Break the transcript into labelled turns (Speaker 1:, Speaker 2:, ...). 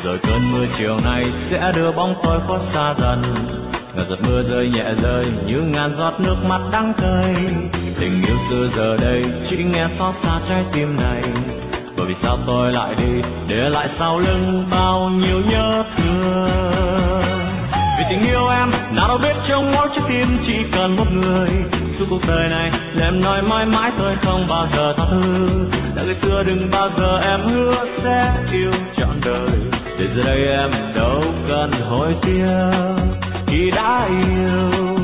Speaker 1: rồi cơn mưa chiều nay sẽ đưa bóng tôi khuất xa dần. Ngàn giọt mưa rơi nhẹ rơi như ngàn giọt nước mắt đắng cay. Tình yêu xưa giờ đây chỉ nghe xót xa trái tim này. Bởi vì sao tôi lại đi để lại sau lưng bao nhiêu nhớ thương. Vì tình yêu em nào đâu biết trong mỗi trái tim chỉ cần một người. Suốt cuộc đời này em nói mãi mãi tôi không bao giờ tha thứ. Đã ngày xưa đừng bao giờ em hứa sẽ yêu trọn đời. Để giờ đây em đâu cần hối tiếc khi đã yêu.